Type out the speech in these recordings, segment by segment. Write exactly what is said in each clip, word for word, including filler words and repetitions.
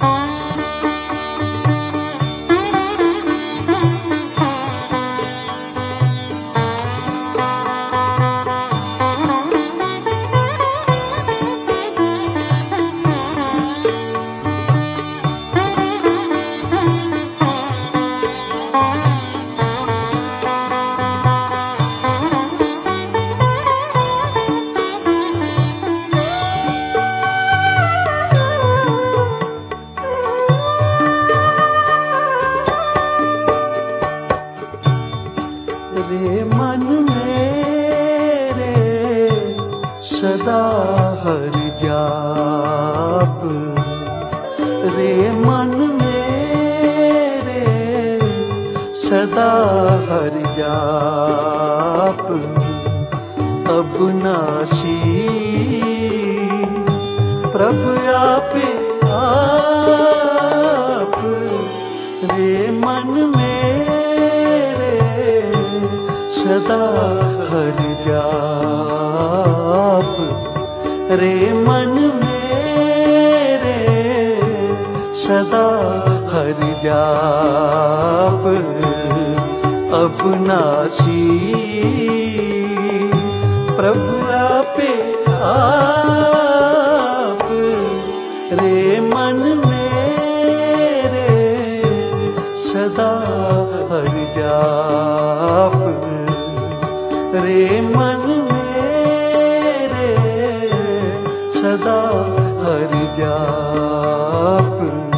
रे मन मेरे सदा हरि जाप, रे मन मेरे सदा हरि जाप। अब नासी प्रभु आप आप, रे मन मेरे सदा हरि जाप, रे मन मेरे सदा हरि जाप। अब नासी प्रभु आप आप, रे मन मेरे सदा हरि जाप, रे मन मेरे सदा हरि जाप।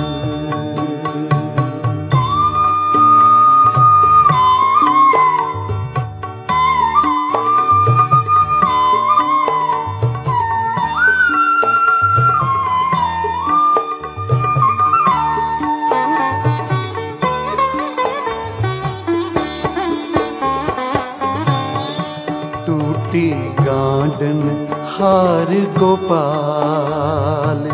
टूटी गांडन हार गोपाल,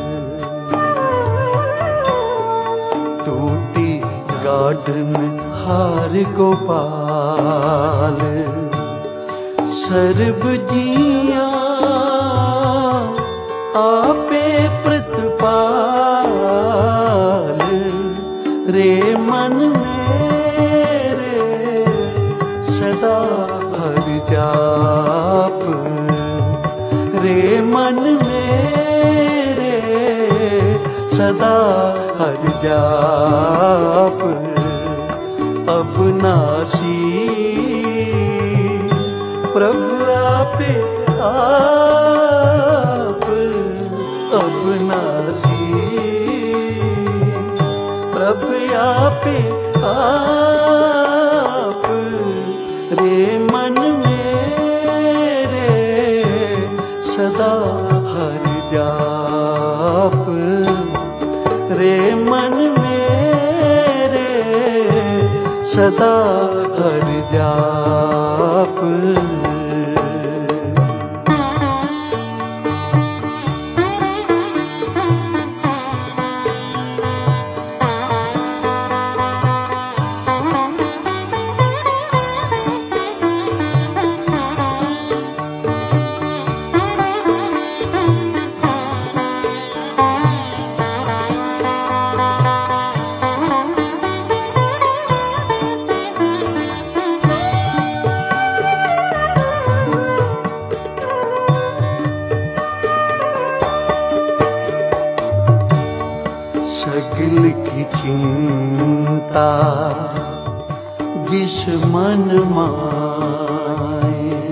टूटी गांडन हार गोपाल। सर्ब जिया आपे प्रतिपाल, रे मन मेरे सदा हरि जाप, रे मन मेरे सदा हरि जाप। अब नासी प्रभु आप आप, अब नासी प्रभु आप आप, रे मन मेरे सदा हरि जाप, रे मन मेरे सदा हरि जाप। सगल की चिंता जिस मन माए,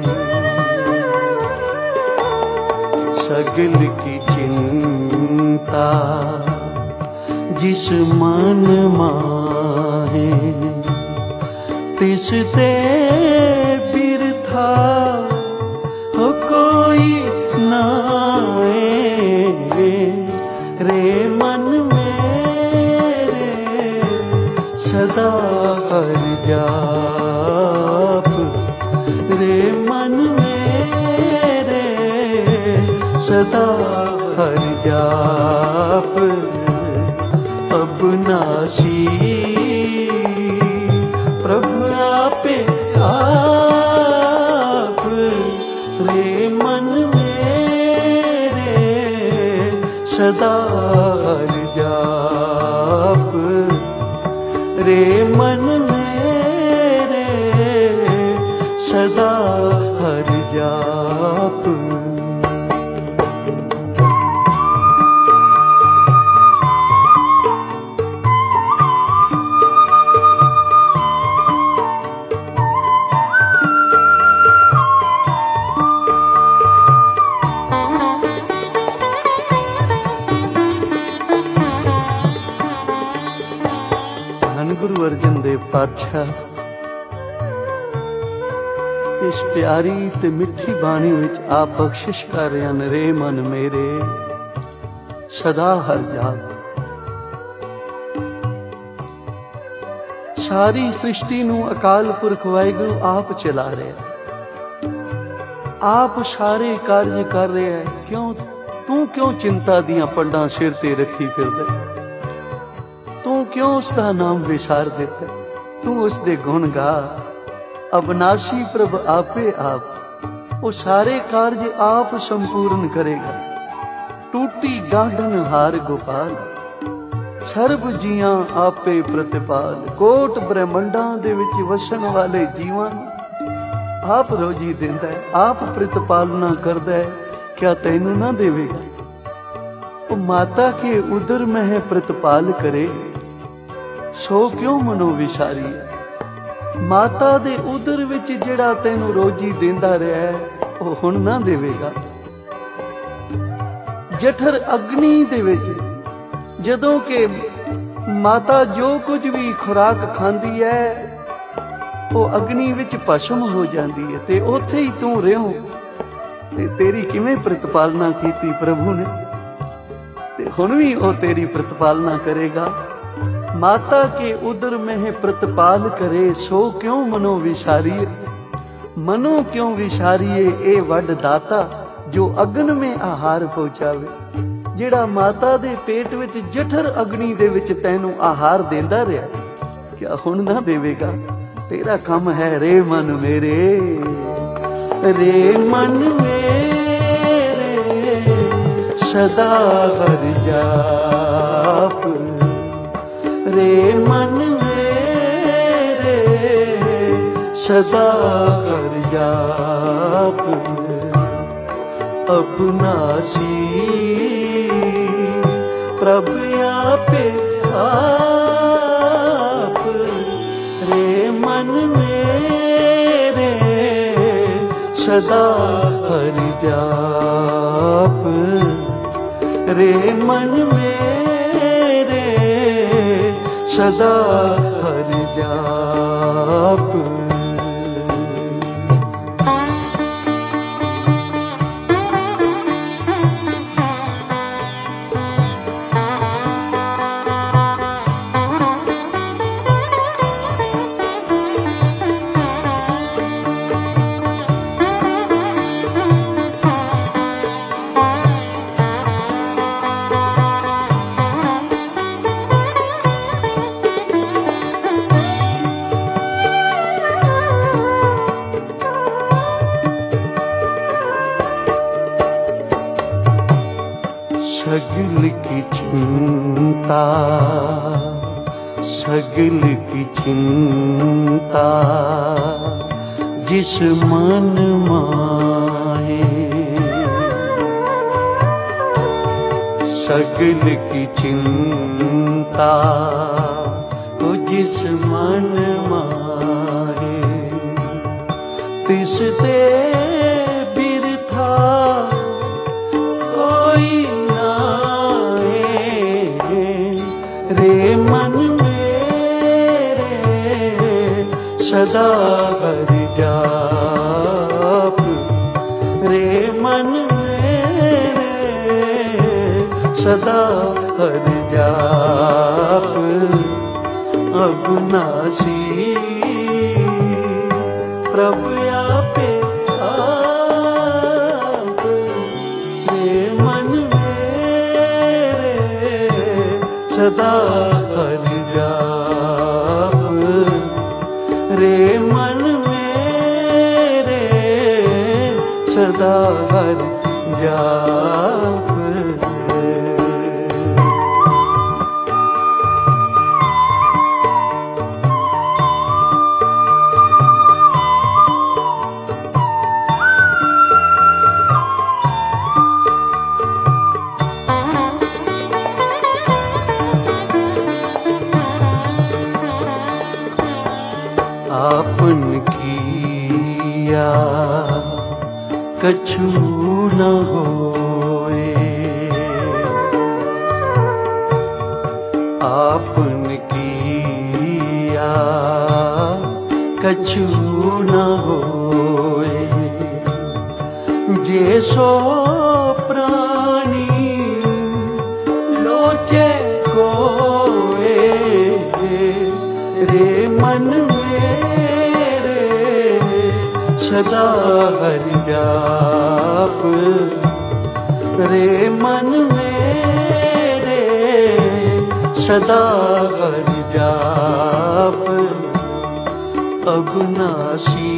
सगल की चिंता जिस मन माहे। तिस ते बिरथा हो कोई नाए, रे मन सदा हरि जाप, रे मन मेरे सदा हरि जाप। अब नासी प्रभु आप आप, रे मन मेरे सदा हरि जाप, रे मन मेरे सदा हरि जाप। गुरु अर्जन देव पातशाह इस प्यारी ते मिठी बाणी विच आप बख्शिश कर रहे हैं, रे मन मेरे सदा हर जाप। सारी सृष्टि नू अकाल पुरख वाहिगुरु आप चला रहे हैं, आप सारे कार्य कर रहे हैं। क्यों तू क्यों चिंता दियां पंडां सिर ते रखी फिरदा, तू क्यों उसका नाम विसार देता, तू उसके गुण गा। अविनाशी प्रभ आपे आप, वो सारे कार्य आप संपूर्ण करेगा। टूटी गांढन हार गोपाल, सर्ब जियां आपे प्रतिपाल। कोट ब्रह्मंडां दे विच वसन वाले जीवां आप रोजी देंदा है, आप प्रतिपालना करदा है, क्या तैनू ना देवेगा। वो माता के उदर में है प्रतिपाल करे, सो क्यों मनो विसारी। माता दे उदर विच जिहड़ा तैनू रोजी देंदा रहा है, वो हुण ना देवेगा। जठर अग्नि दे विच जदों के माता जो कुछ भी खुराक खांदी है, वो अग्नि विच भस्म हो जाती है, ते उत्थे ही तू रहो ते तेरी किवें प्रतिपालना कीती प्रभु ने। ते हुण भी वो तेरी प्रतिपालना करेगा। माता के उदर में है प्रतिपाल करे, सो क्यों मनो विसारिए। मनो क्यों विसारिए ए वड दाता, जो अग्न में आहार पहुंचावे। जिहड़ा माता दे पेट विच जठर अग्नि दे विच तैनू आहार देंदा रहा, क्या हुण ना देवेगा। तेरा काम है रे मन मेरे, रे मन मेरे सदा हर जाप। रे मन मेरे सदा हर जाप। अविनाशी प्रभु आपे आप, रे मन मेरे सदा हर जाप। रे मन मेरे सदा हर जाप। सगल की चिंता, सगल की चिंता जिस मन माहे। सगल की चिंता वो जिस मन माहे, तिस ते बिरथा कोई रे मन मेरे सदा हर जाप। रे मन मेरे सदा हर जाप। अविनाशी प्रभु आपे आप, रे मन मेरे सदा हर जाप। रे मन मेरे सदा हर जाप। कछु न होए। आपन किया कछु न होए। जे सो प्राणी लोचे कोए, रे मन मेरे सदा हरि जाप। रे मन मेरे सदा हरि जाप। अविनाशी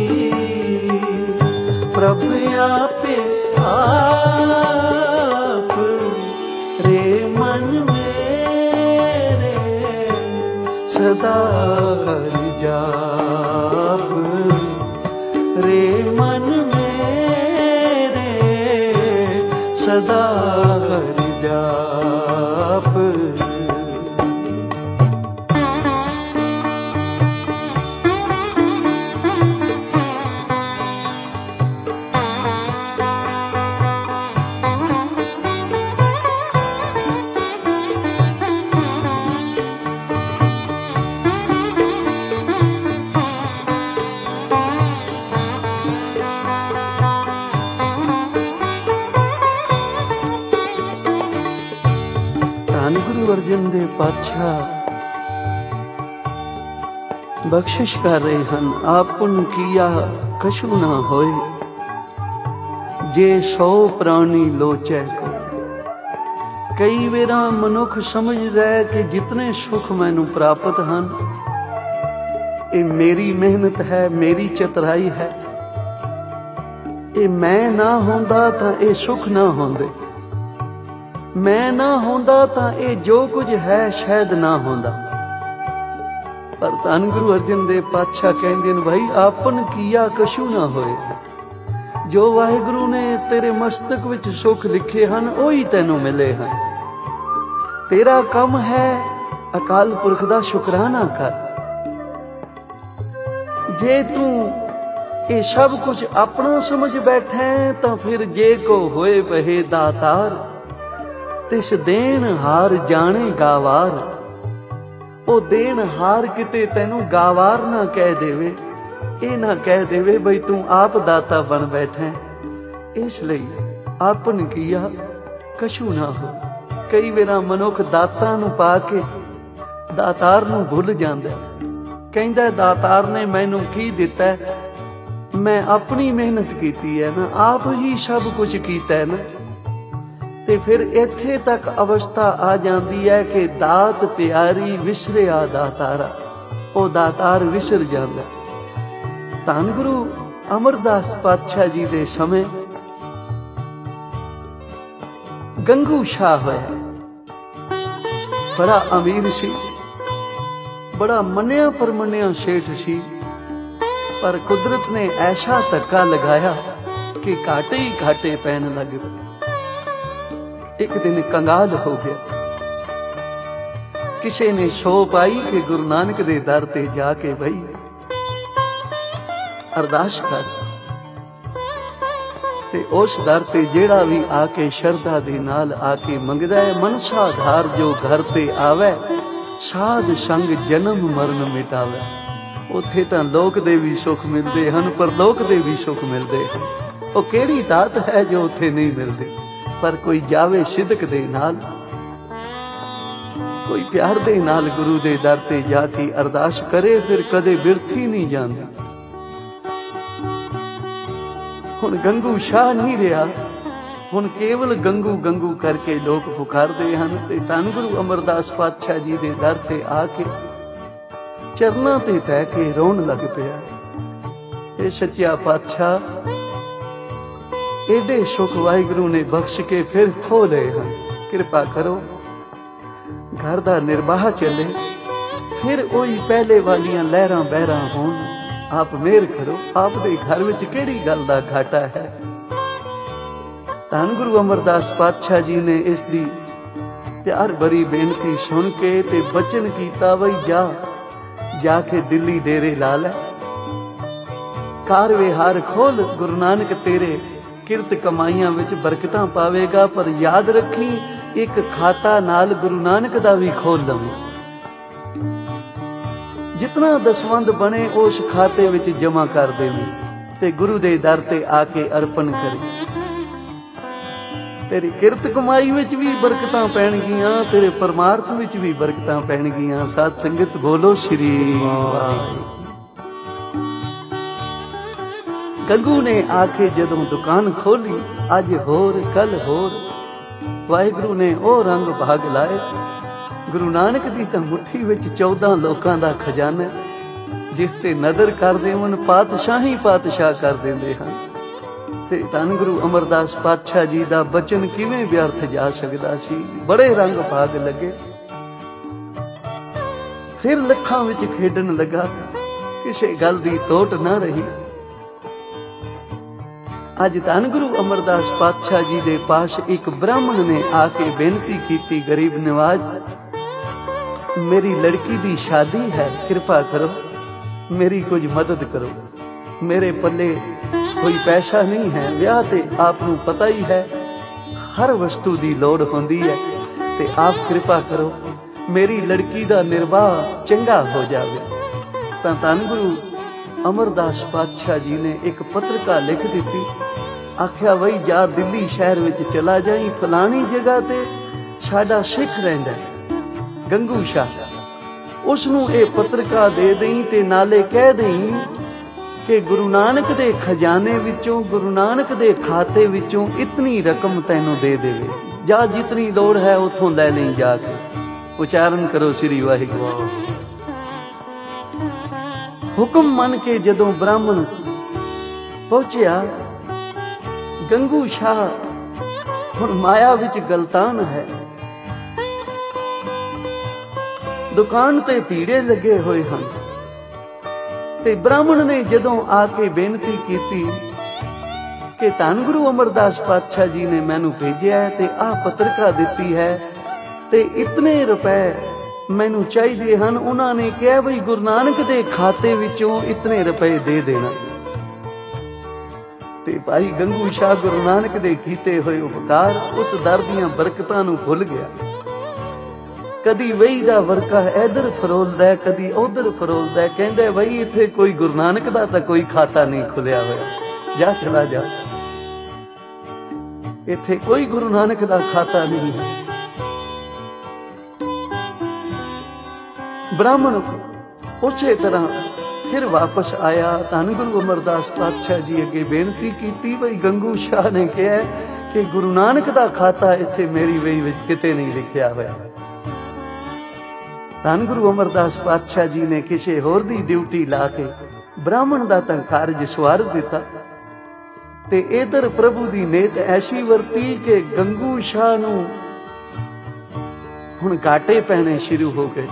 प्रभु आपे आप। रे मन मेरे सदा हरि जाप। रे मन मेरे सदा हरि जाप। गुरु अर्जन देव पातशाह बख्शिश कर रहे हैं। आपन किया कछु ना होए, जे सौ प्राणी लोचै को। कई वेरा मनुख समझदा है कि जितने सुख मैनू प्राप्त हैं ये मेरी मेहनत है, मेरी चतुराई है। ये मैं ना होंदा तां ये सुख ना होंदे, मैं ना होंदा तां ये जो कुछ है शायद ना होंदा। पर धन गुरु अर्जन देव पातशाह कहंदे ने भाई आपन किया कछु ना होए। जो वाहिगुरु ने तेरे मस्तक विच सुख लिखे हैं ओही तैनू मिले हैं। तेरा काम है अकाल पुरख दा शुकराना कर। जे तू ये सब कुछ अपना समझ बैठे तां फिर जे को होए बहे दातार, तिस देन हार जाने गावार। ओ देन हार किते तेनू गावार ना कह देवे, ये ना कह देवे बई तू आप दाता बन बैठे। इसलिए आपन किया कछु ना हो। कई वेरा मनुख दाता नू पा के दातार नू भुल जांदा, कहंदा दातार ने मैनू की दिता, मैं अपनी मेहनत कीती है ना, आप ही सब कुछ कीता है ना। ते फिर इत्थे तक अवस्था आ जाती है कि दात प्यारी विसरिया दातारा, ओ दातार विसर जाता। धन गुरु अमरदास पातशाह जी दे समय गंगू शाह होया, बड़ा अमीर सी, बड़ा मन्निया परमन्निया सेठ सी। पर कुदरत ने ऐसा धक्का लगाया कि घाटे ही घाटे पैन लग गए। एक दिन कंगाल हो गया। किसी ने शो पाई कि गुरु नानक दे दर ते जाके भाई अरदास कर, ते उस दर ते जेड़ा भी आके शरधा दे नाल आके मंगदा है, मनसा धार जो घर ते आवे, साध संग जन्म मरण मिटावे। उत्थे तां लोक दे भी सुख मिलदे हन, पर लोक दे भी सुख मिलदे हन। ओ केड़ी दात है जो उत्थे नहीं मिलदे। पर कोई जावे सिदक दे नाल, कोई प्यार दे नाल गुरु दे दर ते जाके अरदास करे, फिर कदे बिरथी नहीं जांदी। हुण गंगू शाह नहीं रहा, हुण केवल गंगू गंगू करके लोग पुकारदे हन। ते धन गुरु अमरदास पातशाह जी दे दर ते आके चरना ते तै के रोण लग पिया। ए सच्चा पातशाह, एडे सुख वाहिगुरु ने बख्श के फिर खो ले हैं, कृपा करो घर दा निर्वाह चले, फिर ओही पहले वालियां लहरां बहरां होण। आप मेहर करो, आप दे घर विच केड़ी गल दा घाटा है। धन गुरु अमरदास पातशाह जी ने इस दी प्यार भरी बेनती सुन के ते बचन कीता, वही जा जाके दिल्ली डेरे ला लै, ਕਾਰ ਵਿਹਾਰ ਖੋਲ, ਗੁਰੂ ਨਾਨਕ ਤੇਰੇ ਕਿਰਤ ਕਮਾਈਆਂ ਵਿੱਚ ਬਰਕਤਾਂ ਪਾਵੇਗਾ। ਪਰ ਯਾਦ ਰੱਖੀ, ਇੱਕ ਖਾਤਾ ਨਾਲ ਗੁਰੂ ਨਾਨਕ ਦਾ ਵੀ ਖੋਲ ਲਵੇਂ। ਜਿਤਨਾ ਦਸਵੰਧ ਬਣੇ ਉਸ ਖਾਤੇ ਵਿੱਚ ਜਮਾ ਕਰ ਦੇਵੇਂ ਤੇ ਗੁਰੂ ਦੇ ਦਰ ਤੇ ਆ ਕੇ ਅਰਪਣ ਕਰੇ। ਤੇਰੀ ਕਿਰਤ ਕਮਾਈ ਵਿੱਚ ਵੀ ਬਰਕਤਾਂ ਪੈਣਗੀਆਂ, ਤੇਰੇ ਪਰਮਾਰਥ ਵਿੱਚ ਵੀ ਬਰਕਤਾਂ ਪੈਣਗੀਆਂ। ਸਾਧ ਸੰਗਤ ਬੋਲੋ ਸ਼੍ਰੀ ਵਾਹਿਗੁਰੂ। ਗੰਗੂ ਨੇ ਆ ਕੇ ਜਦੋਂ ਦੁਕਾਨ ਖੋਲੀ, ਅੱਜ ਹੋਰ ਕੱਲ ਹੋਰ, ਵਾਹਿਗੁਰੂ ਨੇ ਉਹ ਰੰਗ ਭਾਗ ਲਾਏ। ਗੁਰੂ ਨਾਨਕ ਦੀ ਤਾਂ ਮੁੱਠੀ ਵਿੱਚ ਚੌਦਾਂ ਲੋਕਾਂ ਦਾ ਖਜ਼ਾਨਾ, ਜਿਸ ਤੇ ਨਜ਼ਰ ਕਰ ਦੇਵਨ ਪਾਤਸ਼ਾਹੀ ਪਾਤਸ਼ਾਹ ਕਰ ਦਿੰਦੇ ਹਨ। ਤੇ ਧੰਨ ਗੁਰੂ ਅਮਰਦਾਸ ਪਾਤਸ਼ਾਹ ਜੀ ਦਾ ਬਚਨ ਕਿਵੇਂ ਵਿਅਰਥ ਜਾ ਸਕਦਾ ਸੀ। ਬੜੇ ਰੰਗ ਭਾਗ ਲੱਗੇ। ਫਿਰ ਲੱਖਾਂ ਵਿੱਚ ਖੇਡਣ ਲੱਗਾ, ਕਿਸੇ ਗੱਲ ਦੀ ਤੋਟ ਨਾ ਰਹੀ। ਅੱਜ ਧੰਨ ਗੁਰੂ ਅਮਰਦਾਸ ਪਾਤਸ਼ਾਹ ਜੀ ਦੇ ਪਾਸ ਇੱਕ ਬ੍ਰਾਹਮਣ ਨੇ ਆ ਕੇ ਬੇਨਤੀ ਕੀਤੀ, ਗਰੀਬ ਨਿਵਾਜ, ਮੇਰੀ ਲੜਕੀ ਦੀ ਸ਼ਾਦੀ ਹੈ, ਕਿਰਪਾ ਕਰੋ, ਮੇਰੀ ਕੁਝ ਮਦਦ ਕਰੋ। ਮੇਰੇ ਪੱਲੇ ਕੋਈ ਪੈਸਾ ਨਹੀਂ ਹੈ। ਵਿਆਹ ਤੇ ਆਪ ਨੂੰ ਪਤਾ ਹੀ ਹੈ, ਹਰ ਵਸਤੂ ਦੀ ਲੋੜ ਹੁੰਦੀ ਹੈ, ਤੇ ਆਪ ਕਿਰਪਾ ਕਰੋ, ਮੇਰੀ ਲੜਕੀ ਦਾ ਨਿਰਵਾਹ ਚੰਗਾ ਹੋ ਜਾਵੇ। ਤਾਂ ਧੰਨ ਗੁਰੂ ਅਮਰਦਾਸ ਪਾਤਸ਼ਾਹ ਜੀ ਨੇ ਇੱਕ ਪੱਤਰਕਾ ਲਿਖ ਦਿੱਤੀ। ਆਖਿਆ, ਬਈ ਜਾ ਦਿੱਲੀ ਸ਼ਹਿਰ ਵਿੱਚ ਚਲਾ ਜਾਈ, ਫਲਾਣੀ ਜਗ੍ਹਾ ਤੇ ਸਾਡਾ ਸਿੱਖ ਰਹਿੰਦਾ ਗੰਗੂ ਸ਼ਾਹ, ਉਸ ਨੂੰ ਇਹ ਪੱਤਰਕਾ ਦੇ ਦੇਈ ਤੇ ਨਾਲੇ ਕਹਿ ਦੇਈ ਕਿ ਗੁਰੂ ਨਾਨਕ ਦੇ ਖਜ਼ਾਨੇ ਵਿੱਚੋਂ, ਗੁਰੂ ਨਾਨਕ ਦੇ ਖਾਤੇ ਵਿੱਚੋਂ ਇਤਨੀ ਰਕਮ ਤੈਨੂੰ ਦੇ ਦੇਵੇ। ਜਾ ਜਿਤਨੀ ਲੋੜ ਹੈ ਉਥੋਂ ਲੈ ਲਈ ਜਾ ਕੇ। ਉਚਾਰਨ ਕਰੋ ਸ੍ਰੀ ਵਾਹਿਗੁਰੂ। ਹੁਕਮ ਮੰਨ ਕੇ ਜਦੋਂ ਬ੍ਰਾਹਮਣ ਪਹੁੰਚਿਆ, ਗੰਗੂ ਸ਼ਾਹ ਹੁਣ ਮਾਇਆ ਵਿੱਚ ਗਲਤਾਨ ਹੈ। ਦੁਕਾਨ ਤੇ ਭੀੜੇ ਲੱਗੇ ਹੋਏ ਹਨ ਤੇ ਬ੍ਰਾਹਮਣ ਨੇ ਜਦੋਂ ਆ ਕੇ ਬੇਨਤੀ ਕੀਤੀ ਕਿ ਧੰਨ ਗੁਰੂ ਅਮਰਦਾਸ ਪਾਤਸ਼ਾਹ ਜੀ ਨੇ ਮੈਨੂੰ ਭੇਜਿਆ ਤੇ ਆਹ ਪੱਤਰਕਾ ਦਿੱਤੀ ਹੈ ਤੇ ਇਤਨੇ ਰੁਪਏ ਮੈਨੂੰ ਚਾਹੀਦੇ ਹਨ, ਉਹਨਾਂ ਨੇ ਕਿਹਾ ਬਈ ਗੁਰੂ ਨਾਨਕ ਦੇ ਖਾਤੇ ਵਿੱਚੋਂ ਇਤਨੇ ਰੁਪਏ ਦੇ ਦੇਣਾ। ਤੇ ਭਾਈ ਗੰਗੂ ਸ਼ਾਹ ਗੁਰੂ ਨਾਨਕ ਦੇ ਕੀਤੇ ਹੋਏ ਉਪਕਾਰ, ਉਸ ਦਰ ਦੀਆਂ ਬਰਕਤਾਂ ਨੂੰ ਭੁੱਲ ਗਿਆ। ਕਦੀ ਵਹੀ ਦਾ ਵਰਕਾ ਇਧਰ ਫਰੋਲਦਾ, ਕਦੀ ਉਧਰ ਫਰੋਲਦਾ, ਕਹਿੰਦਾ ਬਈ ਇੱਥੇ ਕੋਈ ਗੁਰੂ ਨਾਨਕ ਦਾ ਤਾਂ ਕੋਈ ਖਾਤਾ ਨਹੀਂ ਖੁੱਲਿਆ ਹੋਇਆ, ਜਾ ਚਲਾ ਜਾ, ਇੱਥੇ ਕੋਈ ਗੁਰੂ ਨਾਨਕ ਦਾ ਖਾਤਾ ਨਹੀਂ ਹੈ। ਬ੍ਰਾਹਮਣ ਉਸੇ ਤਰ੍ਹਾਂ ਫਿਰ ਵਾਪਸ ਆਇਆ। ਧੰਨ ਗੁਰੂ ਅਮਰਦਾਸ ਪਾਤਸ਼ਾਹ ਜੀ ਅੱਗੇ ਬੇਨਤੀ ਕੀਤੀ, ਬਈ ਗੰਗੂ ਸ਼ਾਹ ਨੇ ਕਿਹਾ ਕਿ ਗੁਰੂ ਨਾਨਕ ਦਾ ਖਾਤਾ ਇੱਥੇ ਮੇਰੀ ਵਹੀ ਵਿੱਚ ਕਿਤੇ ਨਹੀਂ ਲਿਖਿਆ ਹੋਇਆ। ਧੰਨ ਗੁਰੂ ਅਮਰਦਾਸ ਪਾਤਸ਼ਾਹ ਜੀ ਨੇ ਕਿਸੇ ਹੋਰ ਦੀ ਡਿਊਟੀ ਲਾ ਕੇ ਬ੍ਰਾਹਮਣ ਦਾ ਤਾਂ ਕਾਰਜ ਸਵਾਰ ਦਿੱਤਾ ਤੇ ਇਧਰ ਪ੍ਰਭੂ ਦੀ ਨੇਤ ਐਸੀ ਵਰਤੀ ਕਿ ਗੰਗੂ ਸ਼ਾਹ ਨੂੰ ਹੁਣ ਘਾਟੇ ਪੈਣੇ ਸ਼ੁਰੂ ਹੋ ਗਏ।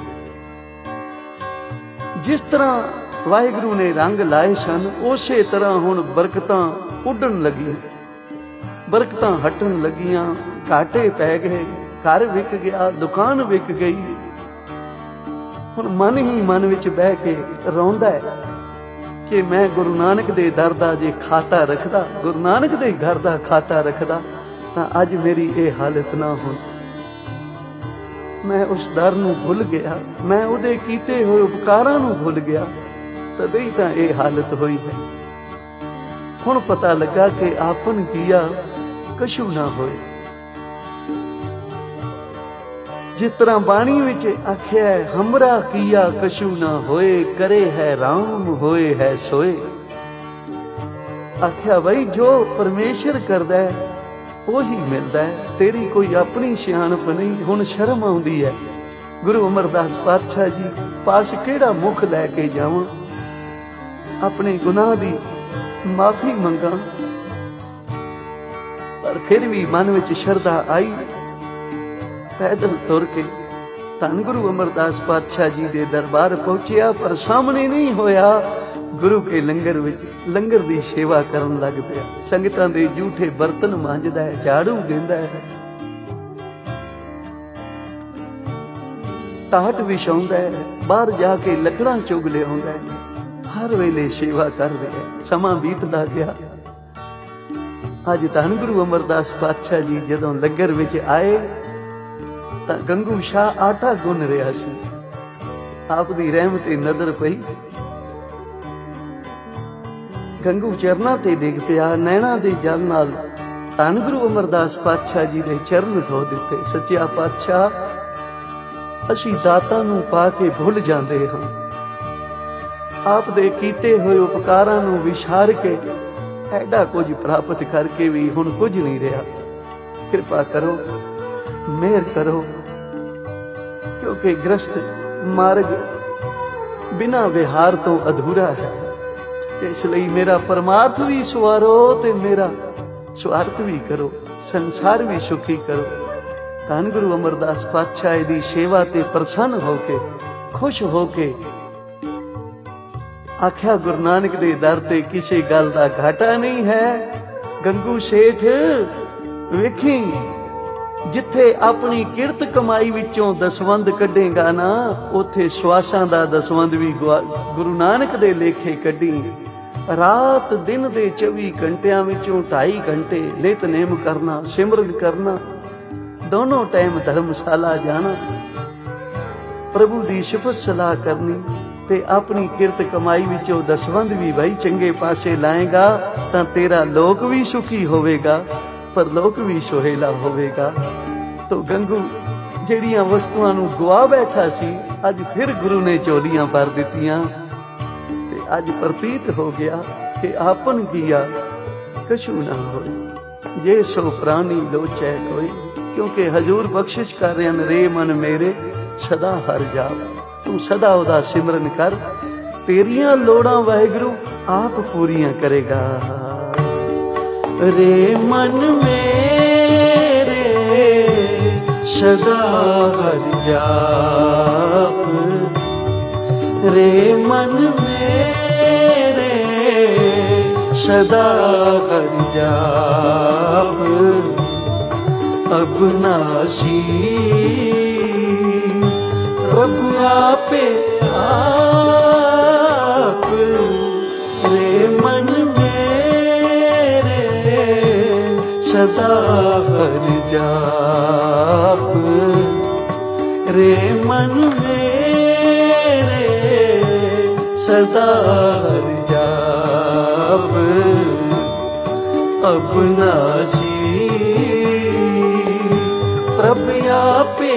ਜਿਸ ਤਰ੍ਹਾਂ ਵਾਹਿਗੁਰੂ ਨੇ ਰੰਗ ਲਾਏ ਸਨ, ਉਸੇ ਤਰ੍ਹਾਂ ਹੁਣ ਬਰਕਤਾਂ ਉੱਡਣ ਲੱਗੀਆਂ, ਬਰਕਤਾਂ ਹਟਣ ਲੱਗੀਆਂ, ਘਾਟੇ ਪੈ ਗਏ, ਘਰ ਵਿਕ ਗਿਆ, ਦੁਕਾਨ ਵਿਕ ਗਈ। ਹੁਣ ਮਨ ਹੀ ਮਨ ਵਿੱਚ ਬਹਿ ਕੇ ਰੋਂਦਾ ਹੈ ਕਿ ਮੈਂ ਗੁਰੂ ਨਾਨਕ ਦੇ ਦਰ ਦਾ ਜੇ ਖਾਤਾ ਰੱਖਦਾ, ਗੁਰੂ ਨਾਨਕ ਦੇ ਘਰ ਦਾ ਖਾਤਾ ਰੱਖਦਾ, ਤਾਂ ਅੱਜ ਮੇਰੀ ਇਹ ਹਾਲਤ ਨਾ ਹੁੰਦੀ। ਮੈਂ ਉਸ ਦਰ ਨੂੰ ਭੁੱਲ ਗਿਆ, ਮੈਂ ਉਹਦੇ ਕੀਤੇ ਹੋਏ ਉਪਕਾਰਾਂ ਨੂੰ ਭੁੱਲ ਗਿਆ, ਤਦੇ ਹੀ ਤਾਂ ਇਹ ਹਾਲਤ ਹੋਈ ਹੈ। ਹੁਣ ਪਤਾ ਲੱਗਾ ਕਿ ਆਪਨ ਕੀਆ ਕਛੂ ਨਾ ਹੋਏ। ਜਿਸ ਤਰ੍ਹਾਂ ਬਾਣੀ ਵਿੱਚ ਆਖਿਆ, ਹਮਰਾ ਕੀਆ ਕਛੂ ਨਾ ਹੋਏ, ਕਰੇ ਹੈ ਰਾਮ ਹੋਏ ਹੈ ਸੋਏ। ਆਖਿਆ ਬਈ ਜੋ ਪਰਮੇਸ਼ਰ ਕਰਦਾ ਹੈ ਉਹੀ ਮਿਲਦਾ ਹੈ, ਤੇਰੀ ਕੋਈ ਆਪਣੀ ਸਿਆਣਪ ਨਹੀਂ। ਹੁਣ ਸ਼ਰਮ ਆਉਂਦੀ ਹੈ, ਗੁਰੂ ਅਮਰਦਾਸ ਪਾਤਸ਼ਾਹ ਜੀ ਪਾਸ ਕਿਹੜਾ ਮੁਖ ਲੈ ਕੇ ਜਾਵਾਂ, ਆਪਣੇ ਗੁਨਾਹ ਦੀ ਮਾਫੀ ਮੰਗਾਂ। ਪਰ ਫਿਰ ਵੀ ਮਨ ਵਿੱਚ ਸ਼ਰਧਾ ਆਈ। ਪੈਦਲ ਤੁਰ ਕੇ ਧੰਨ ਗੁਰੂ ਅਮਰਦਾਸ ਪਾਤਸ਼ਾਹ ਜੀ ਦੇ ਦਰਬਾਰ ਪਹੁੰਚਿਆ, ਪਰ ਸਾਹਮਣੇ ਨਹੀਂ ਹੋਇਆ। ਗੁਰੂ ਕੇ ਲੰਗਰ ਵਿੱਚ ਲੰਗਰ ਦੀ ਸੇਵਾ ਕਰਨ ਲੱਗ ਪਿਆ। ਸੰਗਤਾਂ ਦੇ ਜੂਠੇ ਬਰਤਨ ਮਾਂਜਦਾ ਹੈ, ਝਾੜੂ ਦਿੰਦਾ ਹੈ, ਟਾਟ ਵਿਛਾਉਂਦਾ ਹੈ, ਬਾਹਰ ਜਾ ਕੇ ਲੱਕੜਾਂ ਚੁਗ ਲਿਆਉਂਦਾ ਹੈ, हर वेले सेवा कर रहा है। समा बीतदा गया। अज धन गुरु अमरदास पातशाह जी जदों लंगर विच आए तां गंगू शाह आटा गुन रहा सी। आप दी रहमत नदर पई, गंगू चरना ते डिग पिया। नैना दे जल नाल धन गुरु अमरदास पातशाह जी दे चरण धो दिते। सच्चा पातशाह, असी दाता नूं पा के भुल जांदे हां। आप दे कीते होए उपकारां नूं विसार के ऐडा कुछ प्राप्त करके भी हुण कुछ नहीं रहा। कृपा करो, मेहर करो, क्योंकि ग्रस्त मार्ग बिना विहार तो अधूरा है। इसलिए मेरा परमार्थ भी सवारो ते मेरा स्वार्थ भी करो, संसार भी सुखी करो। धन गुरु अमरदास पातशाह दी सेवा ते प्रसन्न होके, खुश होके आख्या गुरु नानक दे दर ते किसी गल दा घाटा नहीं है। गंगू सेठ वेखी, जिथे अपनी किरत कमाई विचों दसवंध कढेगा ना, उथे श्वासां दा दसवंध भी गुरु नानक दे लेखे कढी। रात दिन दे चौबी घंटियां विचों ढाई घंटे नितनेम करना, सिमरन करना, दोनों टाइम धर्मशाला जाना, प्रभु दी सिफत सलाह करनी ते अपनी किरत कमाई विचों दसवंध भी भाई चंगे पासे लाएगा तां तेरा लोक भी सुखी होवेगा, पर लोक भी सुहेला होवेगा। तो गंगू ਜਿਹੜੀਆਂ वस्तुआं नूं गवा बैठा सी, अज फिर गुरु ने झोलियां भर दित्तियां ते अज प्रतीत हो गया कि आपन किया कछु ना होए। जे सो प्राणी लोचै कोई, क्योंकि हजूर बख्शिश कर रहे हैं, रे मन मेरे सदा हर जा। तू सदा उदा सिमरन कर, तेरियां लोड़ां वाहिगुरु आप पूरियां करेगा। रे मन मेरे सदा हर जाप, रे मन मेरे सदा हर जाप। अब नासी प्रभु आपे आप, रे मन मेरे सदा हर जाप। रे मन मेरे सदा हर जाप। अब नासी प्रभु आपे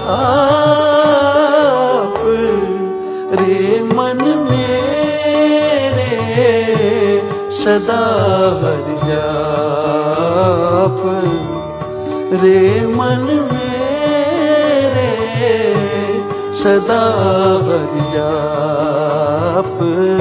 आप, रे मन मेरे सदा हर जाप। रे मन मेरे सदा हर जाप।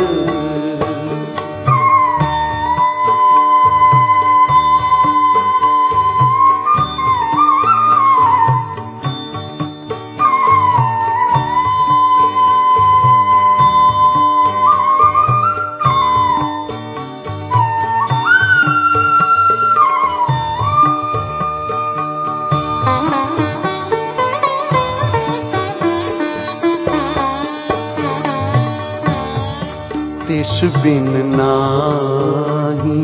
तिस बिन नाही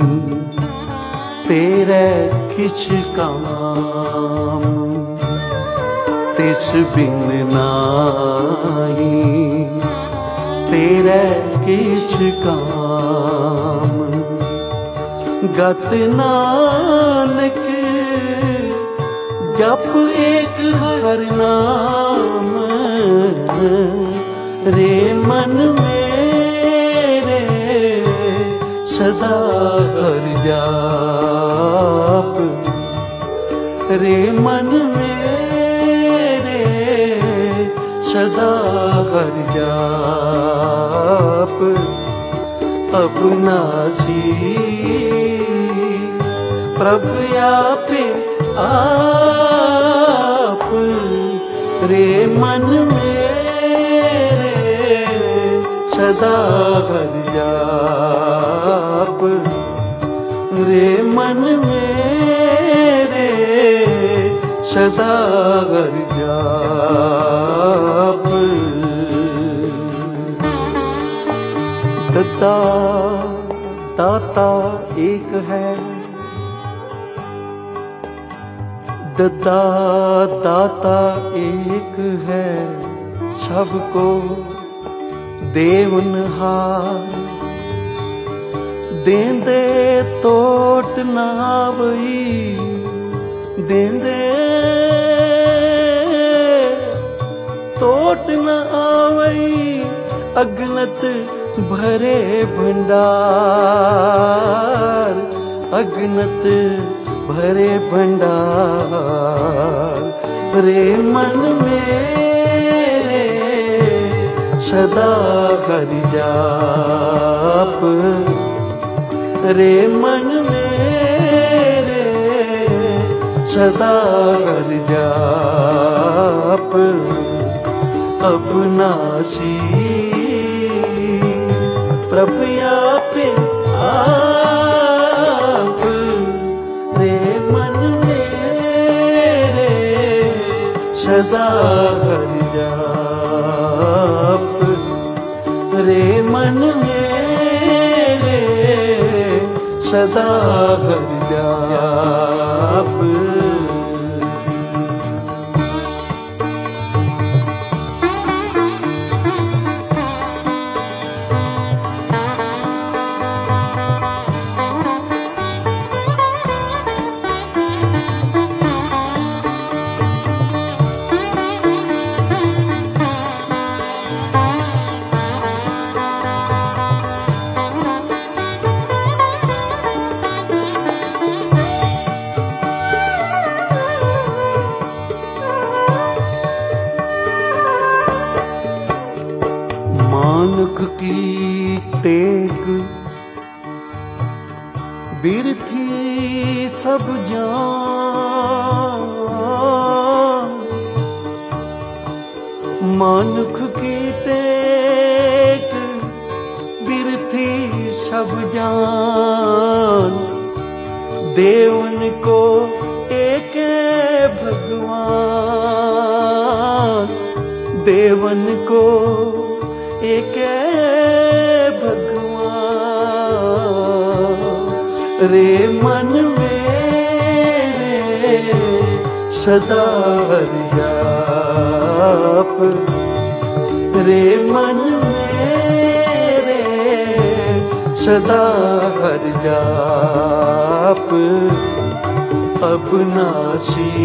तेरे किछ काम, तिस बिन नाही तेरे किछ काम। गत नानक जप एक हर नाम, रे मन मेरे सदा हर जाप। रे मन मेरे सदा हर जाप। अपनासी प्रभु आपे आप, रे मन मेरे सदा हर जाप। रे मन मेरे सदा हर जाप। दद्दा दाता एक है, दद्दा दाता एक है, सबको देवनहार। देंदे तोट ना आवई, देंदे तोट न आवई, अगनत भरे भंडार, अगनत भरे भंडार। रे मन मेरे सदा हरि जाप, रे मन मेरे सदा हरि जाप। अविनाशी प्रभु आपे आप, रे मन मेरे सदा हरि जाप, रे मन मेरे सदा हरि जाप। मानुख की टेक बिरथी सब जान, मानुख की टेक बिरथी सब जान। देवन को एक भगवान, देवन को एक भगवान। रे मन मेरे सदा हरि जाप, रे मन मेरे सदा हरि जाप। अविनाशी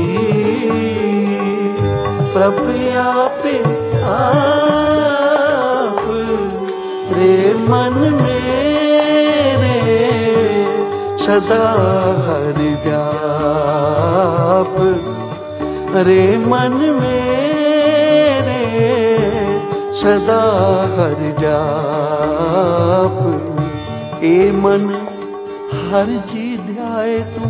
प्रभु आपे आप, रे मन मेरे सदा हरि जाप, रे मन मेरे सदा हरि जाप। ए मन हर जी ध्याए तू,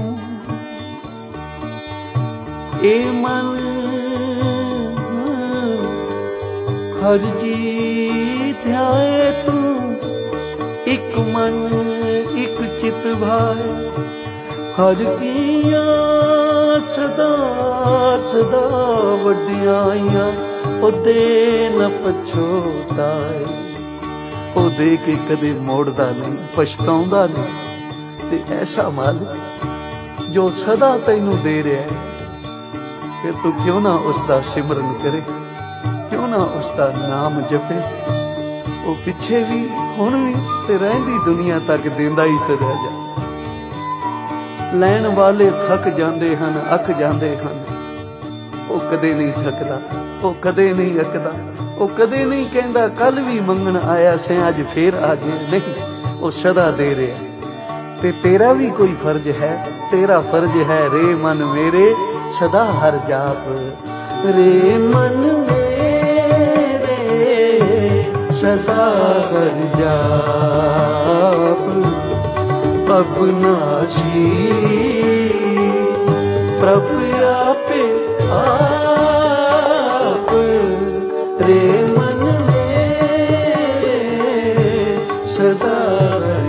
ए मन हर जी ध्याए तू। एक मन एक चित भाए, हर किया सदा सदा वड्याइयां। ओ दे न पछोताए, ओ दे के कदे मोड़दा नहीं, पछताउंदा नहीं। ते ऐसा मालिक जो सदा तैनू दे रहा है, फिर तू क्यों ना उसका सिमरन करे, क्यों ना उसका नाम जपे। वो पिछे भी हुण भी ते रहिंदी दुनिया तक देंदा ही ते रह जा। लैण वाले थक जांदे हन, अक जांदे हन, वो कदे नहीं थकदा, वो कदे नहीं अकदा, वो कदे नहीं कहंदा कल भी मंगण आया से अज फिर आ गए। नहीं, वो सदा दे रहा। ते तेरा भी कोई फर्ज है, तेरा फर्ज है रे मन मेरे सदा हर जाप, रे मन मेरे सदा हर जाप। अविनाशी प्रभु आपे आप, रे मन मेरे सदा हर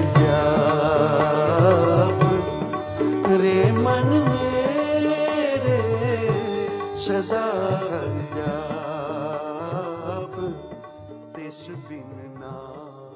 जाप, रे मन मेरे सदा हर जाप। तिस बिन ना